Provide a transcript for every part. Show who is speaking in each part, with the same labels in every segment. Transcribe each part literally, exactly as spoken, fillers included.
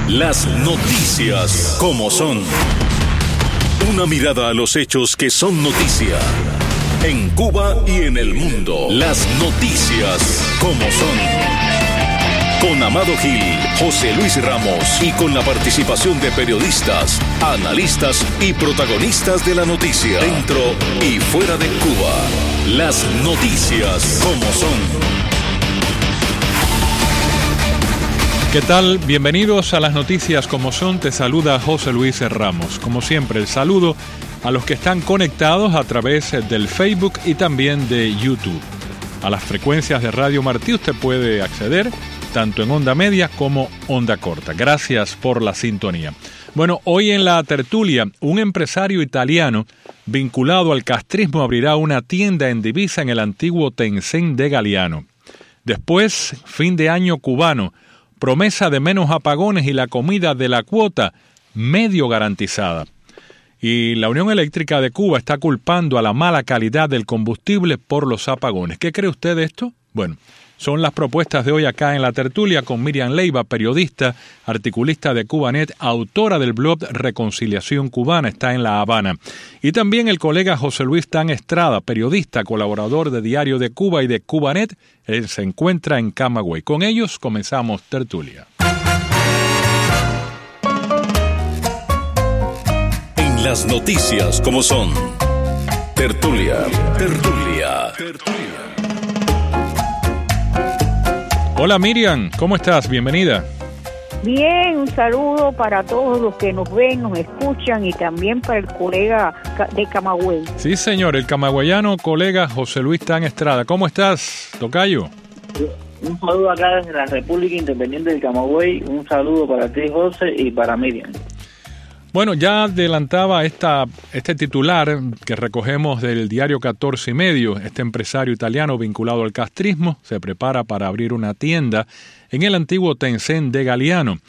Speaker 1: Las noticias como son. Una mirada a los hechos que son noticia. En Cuba y en el mundo. Las noticias como son. Con Amado Gil, José Luis Ramos y con la participación de periodistas, analistas y protagonistas de la noticia. Dentro y fuera de Cuba. Las noticias como son.
Speaker 2: ¿Qué tal? Bienvenidos a las noticias como son. Te saluda José Luis Ramos. Como siempre, el saludo a los que están conectados a través del Facebook y también de YouTube. A las frecuencias de Radio Martí usted puede acceder tanto en onda media como onda corta. Gracias por la sintonía. Bueno, hoy en la tertulia, un empresario italiano vinculado al castrismo abrirá una tienda en divisa en el antiguo Tencent de Galeano. Después, fin de año cubano, promesa de menos apagones y la comida de la cuota medio garantizada. Y la Unión Eléctrica de Cuba está culpando a la mala calidad del combustible por los apagones. ¿Qué cree usted de esto? Bueno, son las propuestas de hoy acá en la tertulia con Miriam Leiva, periodista, articulista de Cubanet, autora del blog Reconciliación Cubana, está en La Habana. Y también el colega José Luis Tan Estrada, periodista, colaborador de Diario de Cuba y de Cubanet, él se encuentra en Camagüey. Con ellos comenzamos tertulia.
Speaker 1: En las noticias como son. Tertulia, tertulia, tertulia.
Speaker 2: Hola Miriam, ¿cómo estás? Bienvenida.
Speaker 3: Bien, un saludo para todos los que nos ven, nos escuchan y también para el colega de Camagüey.
Speaker 2: Sí, señor, el camagüeyano colega José Luis Tan Estrada. ¿Cómo estás, tocayo?
Speaker 4: Un saludo acá desde la República Independiente del Camagüey. Un saludo para ti, José, y para Miriam.
Speaker 2: Bueno, ya adelantaba esta, este titular que recogemos del diario catorce y medio. Este empresario italiano vinculado al castrismo se prepara para abrir una tienda en el antiguo Tencent de Galeano.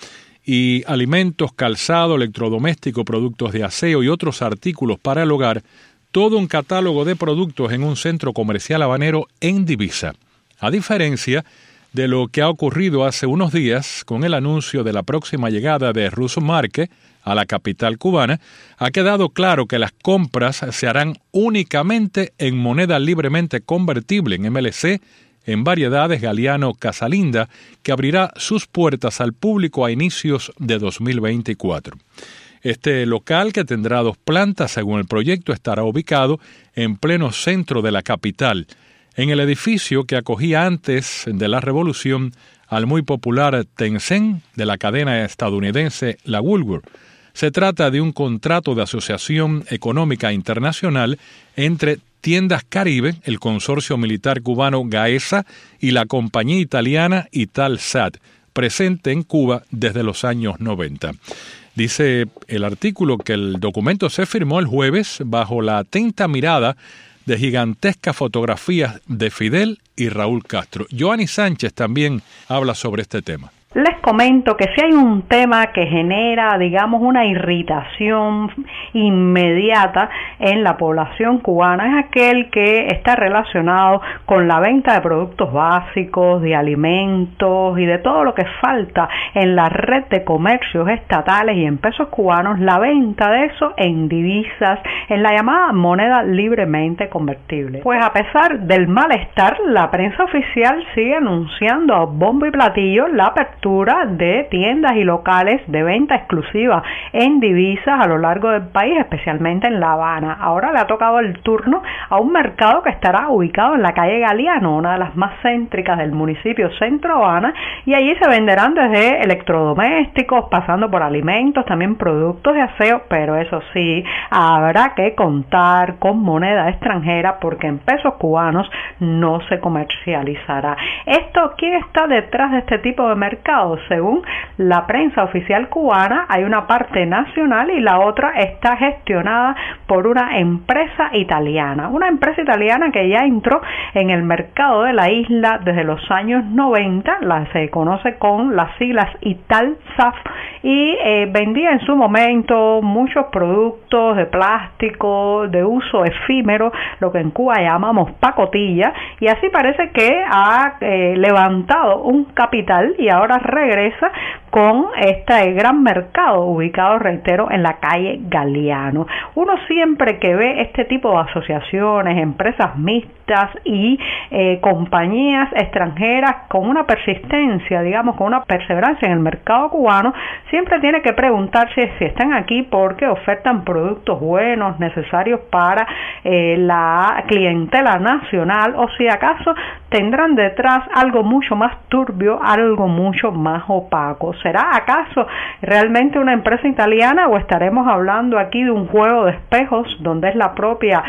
Speaker 2: Y alimentos, calzado, electrodoméstico, productos de aseo y otros artículos para el hogar, todo un catálogo de productos en un centro comercial habanero en divisa. A diferencia de lo que ha ocurrido hace unos días con el anuncio de la próxima llegada de Russo Marque a la capital cubana, ha quedado claro que las compras se harán únicamente en moneda libremente convertible en M L C, en variedades Galeano Casalinda, que abrirá sus puertas al público a inicios de dos mil veinticuatro. Este local, que tendrá dos plantas según el proyecto, estará ubicado en pleno centro de la capital, en el edificio que acogía antes de la revolución al muy popular Tencent de la cadena estadounidense La Woolworth. Se trata de un contrato de asociación económica internacional entre Tiendas Caribe, el consorcio militar cubano GAESA y la compañía italiana Italsat, presente en Cuba desde los años noventa. Dice el artículo que el documento se firmó el jueves bajo la atenta mirada de gigantescas fotografías de Fidel y Raúl Castro. Joanny Sánchez también habla sobre este tema.
Speaker 5: Les comento que si hay un tema que genera, digamos, una irritación inmediata en la población cubana, es aquel que está relacionado con la venta de productos básicos, de alimentos y de todo lo que falta en la red de comercios estatales y en pesos cubanos, la venta de eso en divisas, en la llamada moneda libremente convertible. Pues a pesar del malestar, la prensa oficial sigue anunciando a bombo y platillo la apertura de tiendas y locales de venta exclusiva en divisas a lo largo del país, especialmente en La Habana. Ahora le ha tocado el turno a un mercado que estará ubicado en la calle Galeano, una de las más céntricas del municipio Centro Habana, y allí se venderán desde electrodomésticos, pasando por alimentos, también productos de aseo, pero eso sí, habrá que contar con moneda extranjera porque en pesos cubanos no se comercializará. Esto, ¿quién está detrás de este tipo de mercado? Según la prensa oficial cubana, hay una parte nacional y la otra está gestionada por una empresa italiana. Una empresa italiana que ya entró en el mercado de la isla desde los años noventa, la, se conoce con las siglas Italsat, y eh, vendía en su momento muchos productos de plástico de uso efímero, lo que en Cuba llamamos pacotilla, y así parece que ha eh, levantado un capital y ahora regresa con este gran mercado ubicado, reitero, en la calle Galeano. Uno siempre que ve este tipo de asociaciones, empresas mixtas y eh, compañías extranjeras con una persistencia, digamos, con una perseverancia en el mercado cubano, siempre tiene que preguntarse si están aquí porque ofertan productos buenos, necesarios para eh, la clientela nacional, o si acaso tendrán detrás algo mucho más turbio, algo mucho más opaco. ¿Será acaso realmente una empresa italiana o estaremos hablando aquí de un juego de espejos donde es la propia,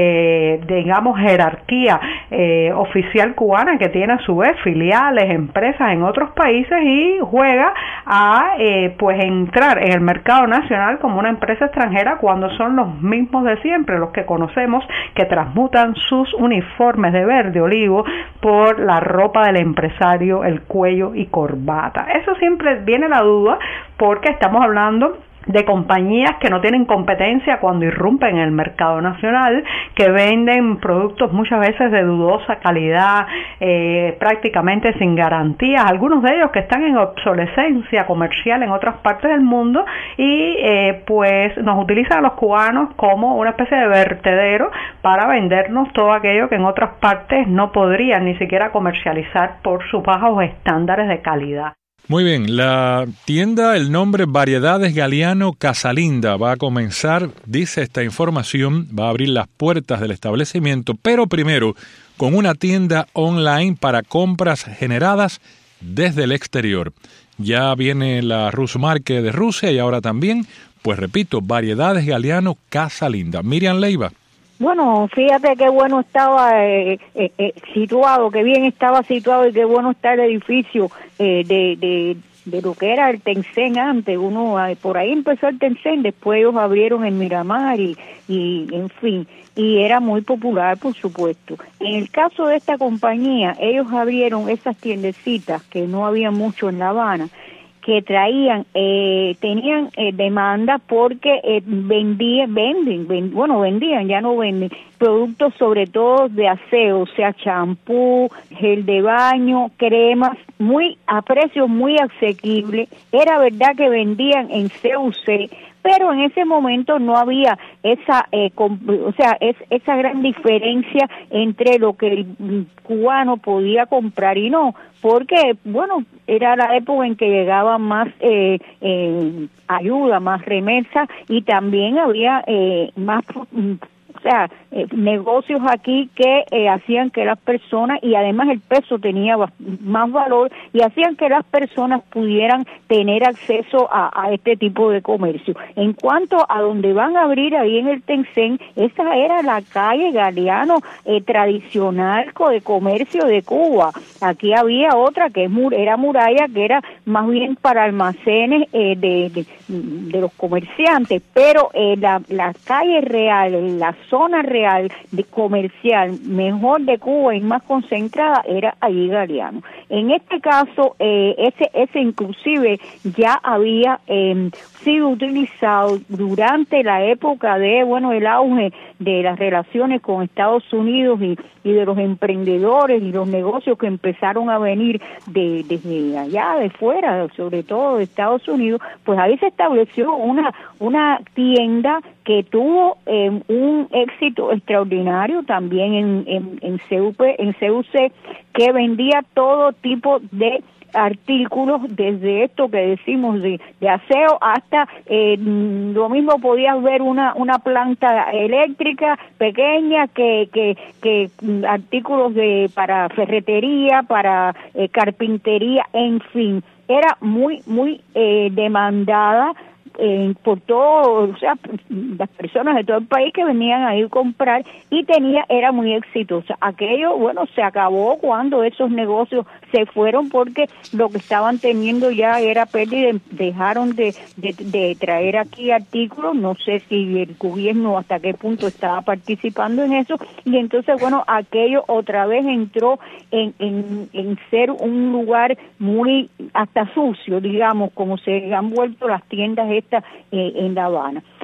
Speaker 5: eh, digamos, jerarquía eh, oficial cubana que tiene a su vez filiales, empresas en otros países y juega a eh, pues entrar en el mercado nacional como una empresa extranjera cuando son los mismos de siempre, los que conocemos, que transmutan sus uniformes de verde olivo por la ropa del empresario, el cuello y corbata? Eso siempre viene la duda porque estamos hablando de compañías que no tienen competencia cuando irrumpen en el mercado nacional, que venden productos muchas veces de dudosa calidad, eh, prácticamente sin garantías, algunos de ellos que están en obsolescencia comercial en otras partes del mundo y eh, pues nos utilizan a los cubanos como una especie de vertedero para vendernos todo aquello que en otras partes no podrían ni siquiera comercializar por sus bajos estándares de calidad.
Speaker 2: Muy bien, la tienda, el nombre Variedades Galeano Casalinda va a comenzar, dice esta información, va a abrir las puertas del establecimiento, pero primero con una tienda online para compras generadas desde el exterior. Ya viene la Rusmarque de Rusia y ahora también, pues repito, Variedades Galeano Casalinda. Miriam Leiva.
Speaker 3: Bueno, fíjate qué bueno estaba eh, eh, eh, situado, qué bien estaba situado y qué bueno está el edificio eh, de, de, de lo que era el Tencent antes. Uno eh, por ahí empezó el Tencent, después ellos abrieron el Miramar y, y en fin, y era muy popular, por supuesto. En el caso de esta compañía, ellos abrieron esas tiendecitas que no había mucho en La Habana, que traían, eh, tenían eh, demanda porque eh, vendían, venden, ven, bueno, vendían, ya no venden, productos sobre todo de aseo, o sea, champú, gel de baño, cremas, muy a precios muy asequibles. Era verdad que vendían en C U C, pero en ese momento no había esa, eh, o sea, es, esa gran diferencia entre lo que el cubano podía comprar y no, porque, bueno, era la época en que llegaba más eh, eh, ayuda, más remesa y también había eh, más... O sea, eh, negocios aquí que eh, hacían que las personas, y además el peso tenía más valor, y hacían que las personas pudieran tener acceso a, a este tipo de comercio. En cuanto a donde van a abrir ahí en el Tencent, esa era la calle Galeano eh, tradicional de comercio de Cuba. Aquí había otra que es era Muralla, que era más bien para almacenes eh, de, de, de los comerciantes, pero eh, la, la calle real, la zona real de comercial mejor de Cuba y más concentrada era allí Galeano. En este caso, eh, ese ese inclusive ya había eh, sido utilizado durante la época de, bueno, el auge de las relaciones con Estados Unidos y, y de los emprendedores y los negocios que empezaron a venir de desde allá, de fuera, sobre todo de Estados Unidos, pues ahí se estableció una una tienda que tuvo eh, un éxito extraordinario también en, en, en, C U P, en C U C, que vendía todo tipo de artículos, desde esto que decimos de, de aseo hasta eh, lo mismo podías ver una una planta eléctrica pequeña que que que artículos de para ferretería, para eh, carpintería, en fin, era muy muy eh, demandada Eh, por todo, o sea, las personas de todo el país que venían a ir a comprar, y tenía, era muy exitosa. Aquello, bueno, se acabó cuando esos negocios se fueron porque lo que estaban teniendo ya era pérdida, dejaron de, de, de traer aquí artículos, no sé si el gobierno hasta qué punto estaba participando en eso, y entonces, bueno, aquello otra vez entró en, en, en ser un lugar muy, hasta sucio, digamos, como se han vuelto las tiendas estas Eh, en La Habana.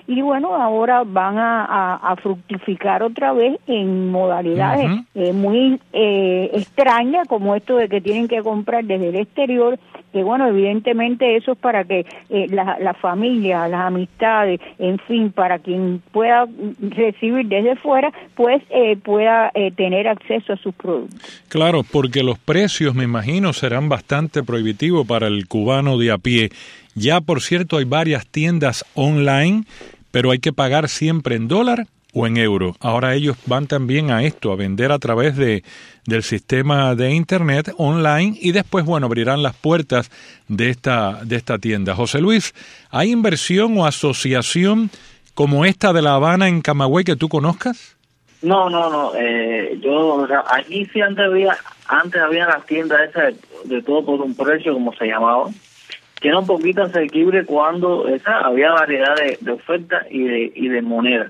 Speaker 3: y bueno, ahora van a, a, a fructificar otra vez en modalidades uh-huh. eh, muy eh, extrañas, como esto de que tienen que comprar desde el exterior, que bueno, evidentemente eso es para que eh, la, la familia, las amistades, en fin, para quien pueda recibir desde fuera, pues eh, pueda eh, tener acceso a sus productos.
Speaker 2: Claro, porque los precios, me imagino, serán bastante prohibitivos para el cubano de a pie. Ya, por cierto, hay varias tiendas online, pero hay que pagar siempre en dólar o en euro. Ahora ellos van también a esto, a vender a través de del sistema de internet online y después, bueno, abrirán las puertas de esta de esta tienda. José Luis, ¿hay inversión o asociación como esta de La Habana en Camagüey que tú conozcas?
Speaker 4: No, no, no. Eh, yo, o sea, aquí sí antes había, antes había las tiendas esas de, de todo por un precio, como se llamaba, que era un poquito asequible cuando esa había variedad de, de ofertas y de y de moneda.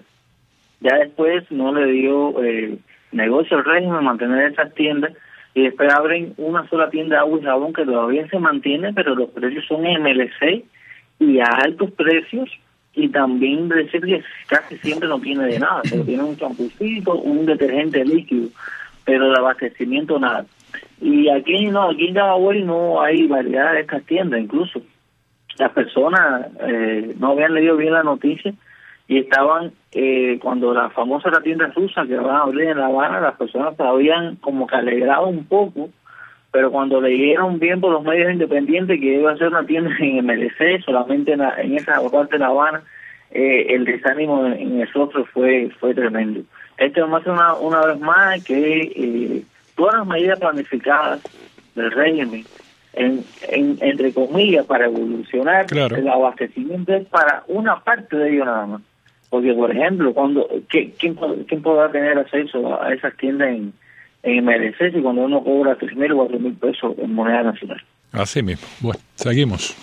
Speaker 4: Ya después no le dio eh, negocio al régimen mantener esas tiendas y después abren una sola tienda de agua y jabón que todavía se mantiene, pero los precios son M L C y a altos precios, y también decir que casi siempre no tiene de nada, pero tiene un champucito, un detergente líquido, pero de abastecimiento nada. Y aquí no, aquí en Camagüey no hay variedad de estas tiendas, incluso las personas eh, no habían leído bien la noticia y estaban, eh, cuando la famosa la tienda rusa que van a abrir en La Habana, las personas se habían como que alegrado un poco, pero cuando leyeron bien por los medios independientes que iba a ser una tienda en M L C, solamente en, la, en esa parte de La Habana, eh, el desánimo en, en el rostro fue fue tremendo. Esto demuestra una, una vez más que eh, todas las medidas planificadas del régimen, en, en entre comillas, para evolucionar, claro, el abastecimiento es para una parte de ellos nada más. Porque, por ejemplo, cuando ¿quién, quién podrá tener acceso a esas tiendas en, en M L C si cuando uno cobra tres mil o cuatro mil pesos en moneda nacional?
Speaker 2: Así mismo. Bueno, seguimos.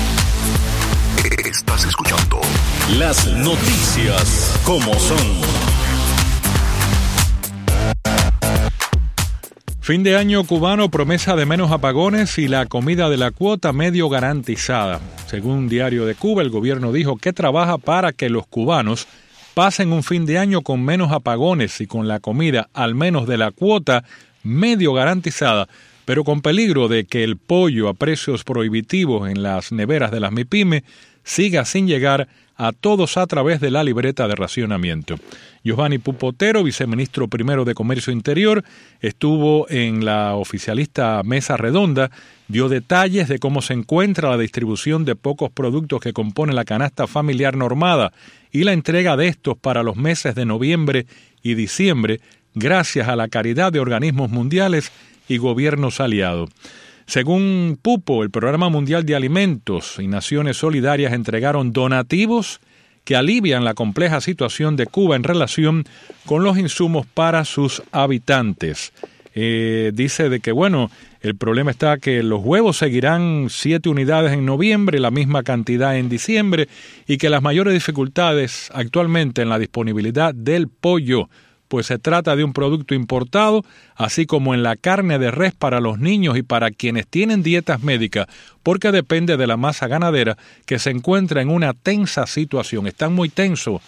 Speaker 1: Estás escuchando las noticias como son.
Speaker 2: Fin de año cubano, promesa de menos apagones y la comida de la cuota medio garantizada. Según Diario de Cuba, el gobierno dijo que trabaja para que los cubanos pasen un fin de año con menos apagones y con la comida al menos de la cuota medio garantizada, pero con peligro de que el pollo a precios prohibitivos en las neveras de las MIPYME siga sin llegar a todos a través de la libreta de racionamiento. Giovanni Pupotero, viceministro primero de Comercio Interior, estuvo en la oficialista Mesa Redonda, dio detalles de cómo se encuentra la distribución de pocos productos que componen la canasta familiar normada y la entrega de estos para los meses de noviembre y diciembre, gracias a la caridad de organismos mundiales y gobiernos aliados. Según Pupo, el Programa Mundial de Alimentos y Naciones Solidarias entregaron donativos que alivian la compleja situación de Cuba en relación con los insumos para sus habitantes. Eh, dice de que, bueno, el problema está que los huevos seguirán siete unidades en noviembre, la misma cantidad en diciembre, y que las mayores dificultades actualmente en la disponibilidad del pollo, pues se trata de un producto importado, así como en la carne de res para los niños y para quienes tienen dietas médicas, porque depende de la masa ganadera que se encuentra en una tensa situación. Están muy tensos.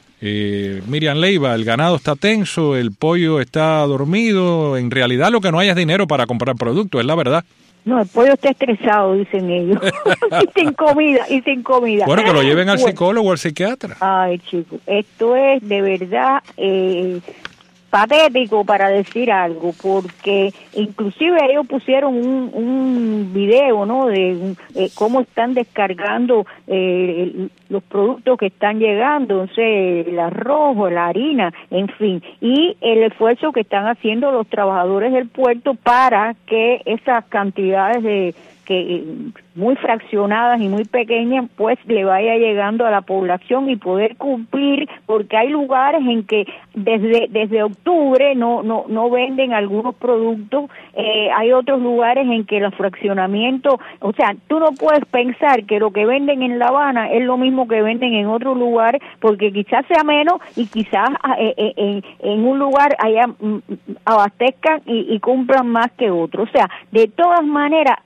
Speaker 2: Eh, Miriam Leiva, el ganado está tenso, el pollo está dormido. En realidad lo que no hay es dinero para comprar productos, es la verdad.
Speaker 3: No, el pollo está estresado, dicen ellos. y sin comida, y sin comida.
Speaker 2: Bueno, que lo lleven al psicólogo o al psiquiatra.
Speaker 3: Ay, chico, esto es de verdad eh, patético, para decir algo, porque inclusive ellos pusieron un, un video, ¿no?, de eh, cómo están descargando eh, los productos que están llegando, o sea, el arroz, la harina, en fin, y el esfuerzo que están haciendo los trabajadores del puerto para que esas cantidades de que muy fraccionadas y muy pequeñas, pues le vaya llegando a la población y poder cumplir, porque hay lugares en que desde desde octubre no no no venden algunos productos, eh, hay otros lugares en que los fraccionamientos, o sea, tú no puedes pensar que lo que venden en La Habana es lo mismo que venden en otro lugar, porque quizás sea menos y quizás eh, eh, en, en un lugar allá mm, abastezcan y, y cumplan más que otro. O sea, de todas maneras es una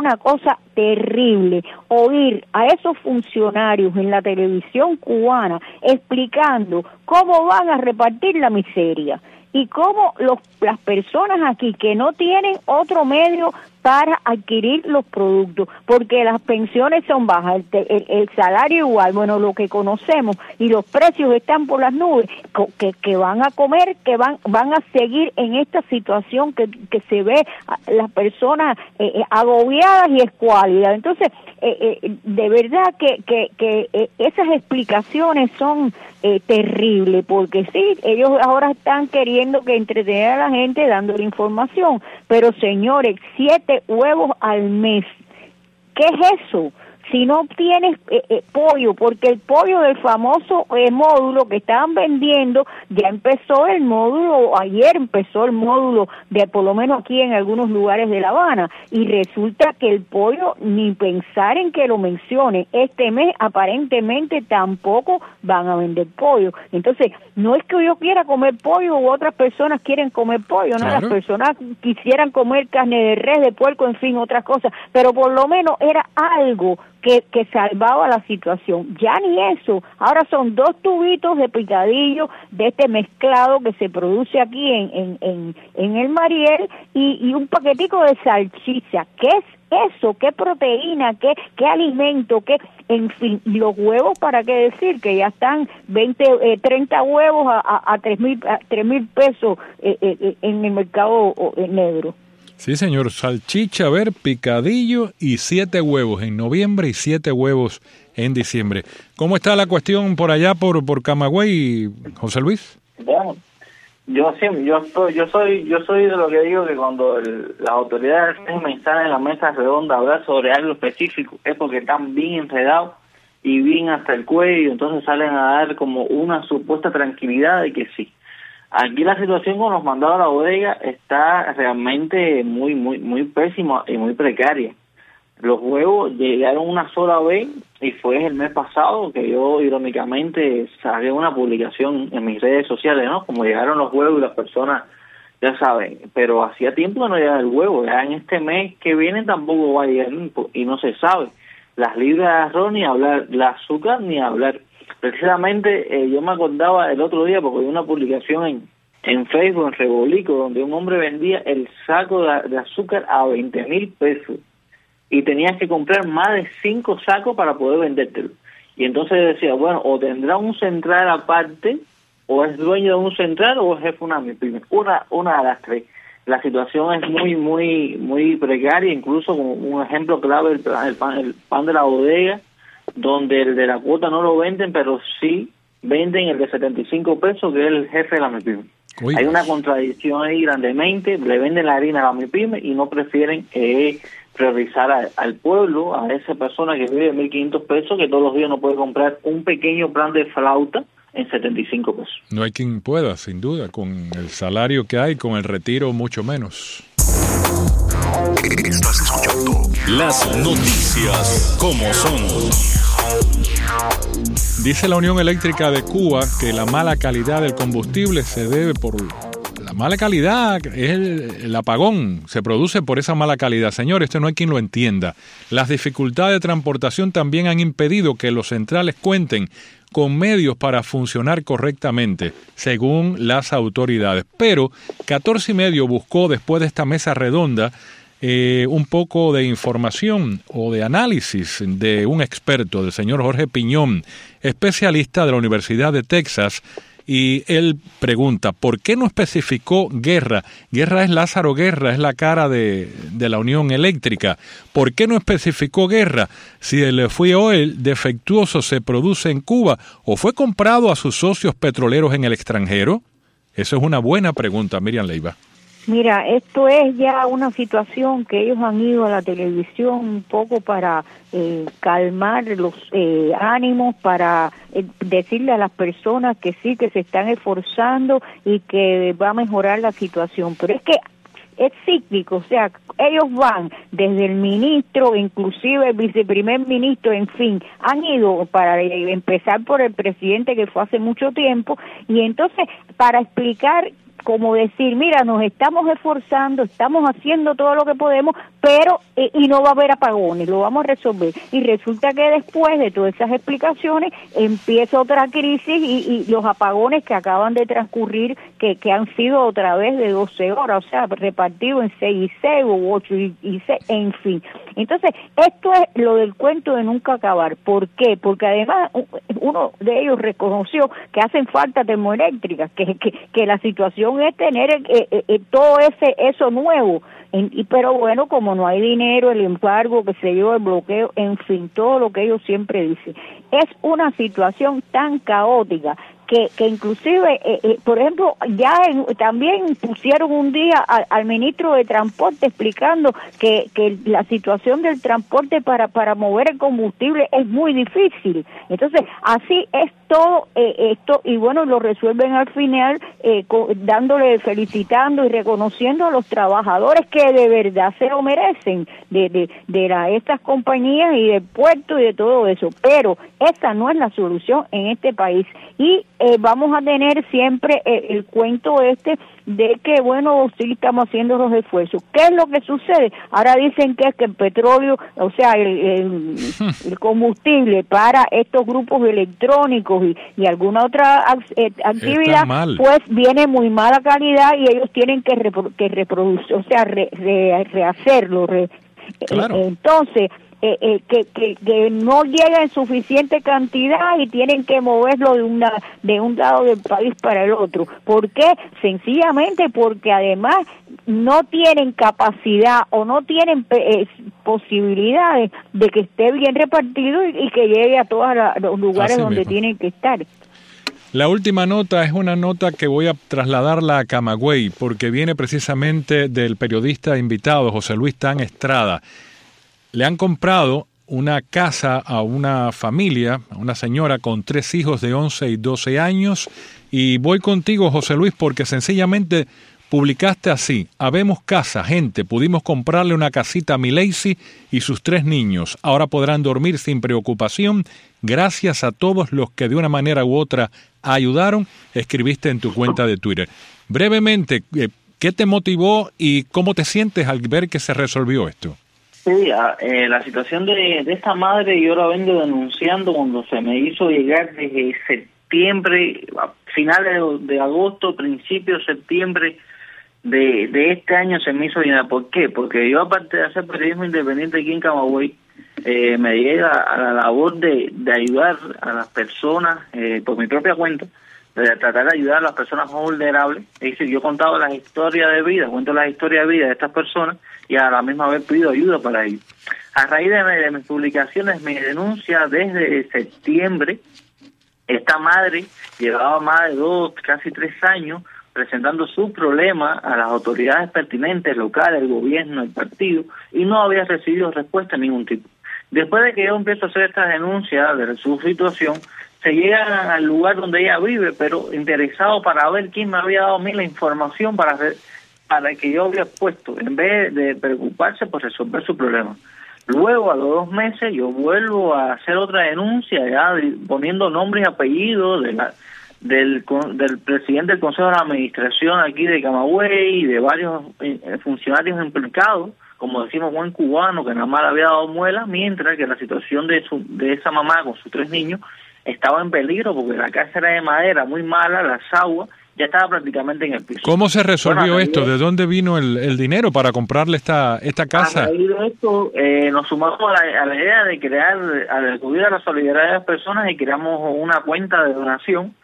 Speaker 3: una cosa terrible oír a esos funcionarios en la televisión cubana explicando cómo van a repartir la miseria y cómo los, las personas aquí que no tienen otro medio para adquirir los productos, porque las pensiones son bajas, el, el, el salario igual, bueno, lo que conocemos, y los precios están por las nubes, que, que van a comer, que van van a seguir en esta situación que, que se ve las personas eh, agobiadas y escuálidas. Entonces, eh, eh, de verdad que, que, que eh, esas explicaciones son eh, terribles, porque sí, ellos ahora están queriendo que entretener a la gente dándole información, pero señores, siete huevos al mes, ¿qué es eso? Si no tienes eh, eh, pollo, porque el pollo del famoso eh, módulo que estaban vendiendo, ya empezó el módulo, ayer empezó el módulo de por lo menos aquí en algunos lugares de La Habana, y resulta que el pollo, ni pensar en que lo mencione, este mes aparentemente tampoco van a vender pollo. Entonces, no es que yo quiera comer pollo u otras personas quieren comer pollo, no, claro. Las personas quisieran comer carne de res, de puerco, en fin, otras cosas, pero por lo menos era algo que, que salvaba la situación. Ya ni eso, ahora son dos tubitos de picadillo de este mezclado que se produce aquí en, en, en, en el Mariel y, y un paquetico de salchicha. ¿Qué es eso? ¿Qué proteína? ¿Qué, qué alimento? ¿Qué? En fin, los huevos, ¿para qué decir? Que ya están veinte, eh, treinta huevos a, a, a tres mil pesos eh, eh, en el mercado eh, negro.
Speaker 2: Sí, señor, salchicha, a ver, picadillo y siete huevos en noviembre y siete huevos en diciembre. ¿Cómo está la cuestión por allá, por, por Camagüey, José Luis?
Speaker 4: Bueno, yo siempre, yo soy, yo soy, yo soy de lo que digo que cuando el, las autoridades me están en la mesa redonda a hablar sobre algo específico es porque están bien enredados y bien hasta el cuello, entonces salen a dar como una supuesta tranquilidad de que sí. Aquí la situación con los mandados a la bodega está realmente muy, muy, muy pésima y muy precaria. Los huevos llegaron una sola vez y fue el mes pasado que yo irónicamente saqué una publicación en mis redes sociales, ¿no? Como llegaron los huevos y las personas ya saben, pero hacía tiempo que no llegaba el huevo, ya en este mes que viene tampoco va a llegar y no se sabe. Las libras de arroz ni hablar, el azúcar ni hablar. Precisamente eh, yo me acordaba el otro día porque vi una publicación en, en Facebook, en Rebolico, donde un hombre vendía el saco de, de azúcar a veinte mil pesos y tenías que comprar más de cinco sacos para poder vendértelo. Y entonces decía, bueno, o tendrá un central aparte, o es dueño de un central, o es jefe de una MIPYME. Una, una de las tres. La situación es muy, muy, muy precaria, incluso como un ejemplo clave, el, el, pan, el pan de la bodega, donde el de la cuota no lo venden, pero sí venden el de setenta y cinco pesos, que es el jefe de la MIPYME. Uy. Hay una contradicción ahí grandemente, le venden la harina a la MIPYME y no prefieren eh, priorizar a, al pueblo, a esa persona que vive de mil quinientos pesos, que todos los días no puede comprar un pequeño plan de flauta en setenta y cinco pesos.
Speaker 2: No hay quien pueda, sin duda, con el salario que hay, con el retiro mucho menos.
Speaker 1: Estás escuchando las noticias como son.
Speaker 2: Dice la Unión Eléctrica de Cuba que la mala calidad del combustible se debe por... La mala calidad es el, el apagón, se produce por esa mala calidad. Señor, esto no hay quien lo entienda. Las dificultades de transportación también han impedido que los centrales cuenten con medios para funcionar correctamente, según las autoridades. Pero catorce y medio buscó, después de esta mesa redonda, eh, un poco de información o de análisis de un experto, del señor Jorge Piñón, especialista de la Universidad de Texas, y él pregunta, ¿por qué no especificó Guerra? Guerra es Lázaro Guerra, es la cara de, de la Unión Eléctrica. ¿Por qué no especificó Guerra? Si el fuel oil defectuoso se produce en Cuba o fue comprado a sus socios petroleros en el extranjero. Eso es una buena pregunta, Miriam Leiva.
Speaker 3: Mira, esto es ya una situación que ellos han ido a la televisión un poco para eh, calmar los eh, ánimos, para eh, decirle a las personas que sí, que se están esforzando y que va a mejorar la situación. Pero es que es cíclico, o sea, ellos van desde el ministro, inclusive el viceprimer ministro, en fin, han ido para empezar por el presidente que fue hace mucho tiempo, y entonces para explicar como decir, mira, nos estamos esforzando, estamos haciendo todo lo que podemos, pero eh, y no va a haber apagones, lo vamos a resolver. Y resulta que después de todas esas explicaciones empieza otra crisis y, y los apagones que acaban de transcurrir, que, que han sido otra vez de doce horas, o sea, repartido en seis y seis o ocho y seis, en fin. Entonces, esto es lo del cuento de nunca acabar. ¿Por qué? Porque además uno de ellos reconoció que hacen falta termoeléctricas, que, que, que la situación es tener eh, eh, todo ese eso nuevo. En, y, pero bueno, como no hay dinero, el embargo, que se dio, el bloqueo, en fin, todo lo que ellos siempre dicen. Es una situación tan caótica que, que inclusive, eh, eh, por ejemplo, ya en, también pusieron un día a, al ministro de Transporte explicando que, que la situación del transporte para, para mover el combustible es muy difícil. Entonces, así es todo eh, esto, y bueno, lo resuelven al final eh, con, dándole, felicitando y reconociendo a los trabajadores que de verdad se lo merecen, de, de, de la, estas compañías y del puerto y de todo eso. Pero esa no es la solución en este país. Y eh, vamos a tener siempre eh, el cuento este de que, bueno, sí estamos haciendo los esfuerzos. ¿Qué es lo que sucede? Ahora dicen que es que el petróleo, o sea, el, el, el combustible para estos grupos electrónicos y, y alguna otra eh, actividad, pues viene muy mala calidad y ellos tienen que, repro, que reproducir, o sea, re, re, rehacerlo. Re,
Speaker 2: claro.
Speaker 3: eh, entonces... Eh, eh, que, que, que no llega en suficiente cantidad y tienen que moverlo de una de un lado del país para el otro. ¿Por qué? Sencillamente porque además no tienen capacidad o no tienen eh, posibilidades de que esté bien repartido y, y que llegue a todos la, los lugares Así donde mismo. Tienen que estar.
Speaker 2: La última nota es una nota que voy a trasladarla a Camagüey porque viene precisamente del periodista invitado José Luis Tan Estrada. Le han comprado una casa a una familia, a una señora con tres hijos de once y doce años, y voy contigo, José Luis, porque sencillamente publicaste así: habemos casa, gente, pudimos comprarle una casita a Mileisi y sus tres niños, ahora podrán dormir sin preocupación, gracias a todos los que de una manera u otra ayudaron, escribiste en tu cuenta de Twitter. Brevemente, ¿qué te motivó y cómo te sientes al ver que se resolvió esto?
Speaker 4: Sí, eh, la situación de, de esta madre yo la vengo denunciando cuando se me hizo llegar desde septiembre, a finales de, de agosto, principios de septiembre de, de este año se me hizo llegar. ¿Por qué? Porque yo, aparte de hacer periodismo independiente aquí en Camagüey, eh, me llega a la labor de, de ayudar a las personas eh, por mi propia cuenta, de tratar de ayudar a las personas más vulnerables. Es decir, yo contaba las historias de vida, cuento las historias de vida de estas personas y a la misma vez pido ayuda para ellos. A raíz de, de mis publicaciones, mi denuncia desde septiembre, esta madre llevaba más de dos, casi tres años presentando su problema a las autoridades pertinentes, locales, el gobierno, el partido, y no había recibido respuesta de ningún tipo. Después de que yo empiezo a hacer esta denuncia de su situación, se llega al lugar donde ella vive, pero interesado para ver quién me había dado a mí la información para, para que yo había puesto, en vez de preocuparse por resolver su problema. Luego, a los dos meses, yo vuelvo a hacer otra denuncia, ya poniendo nombres y apellidos de la, del, del presidente del Consejo de la Administración aquí de Camagüey y de varios eh, funcionarios implicados, como decimos buen cubano, que nada más le había dado muela, mientras que la situación de, su, de esa mamá con sus tres niños estaba en peligro porque la casa era de madera muy mala, las aguas ya estaba prácticamente en el piso.
Speaker 2: ¿Cómo se resolvió bueno, esto? ¿De dónde vino el, el dinero para comprarle esta esta casa?
Speaker 4: A raíz de esto eh, nos sumamos a la, a la idea de crear, al acudir a la solidaridad de las personas, y creamos una cuenta de donación,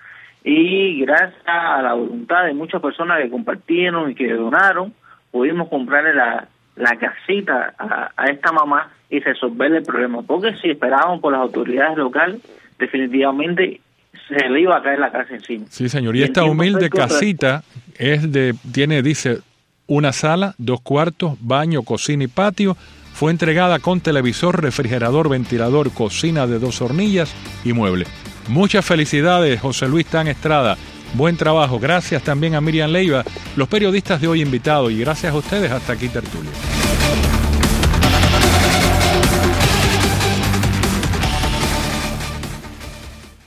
Speaker 4: y gracias a la voluntad de muchas personas que compartieron y que donaron, pudimos comprarle la, la casita a, a esta mamá y resolverle el problema, porque si esperábamos por las autoridades locales, definitivamente se le iba a caer la casa encima.
Speaker 2: Sí, señor. Y, y esta humilde casita es de, tiene, dice, una sala, dos cuartos, baño, cocina y patio. Fue entregada con televisor, refrigerador, ventilador, cocina de dos hornillas y mueble. Muchas felicidades, José Luis Tan Estrada. Buen trabajo. Gracias también a Miriam Leiva, los periodistas de hoy invitados, y gracias a ustedes. Hasta aquí Tertulia.